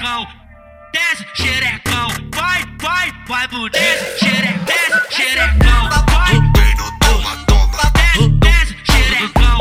xerecão, desce xerecão, vai pro desce xerecão, desce xerecão, vai. Desce xerecão,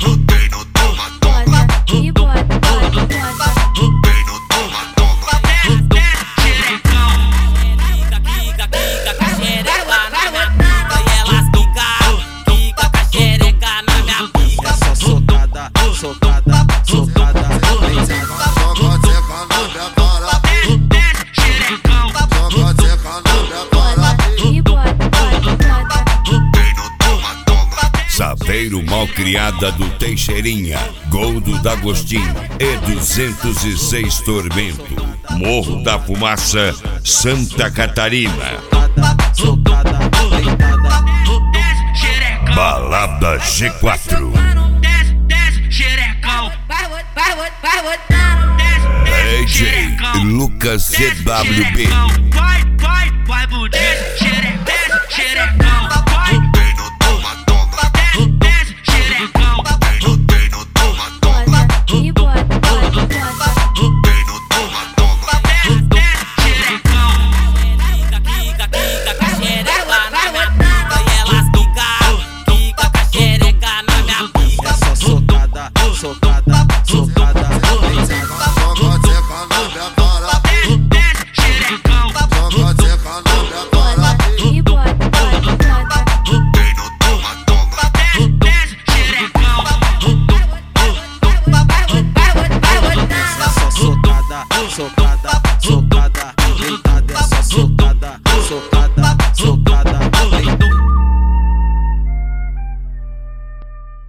Saveiro Malcriada do Teixeirinha, Goldo d'Agostinho e 206 Tormento, Morro da Fumaça, Santa Catarina. Balada G4. desce xerecão, DJ Lucas CWB. Vai pro desce xerecão, desce xerecão, vai. Desce xerecão, Socada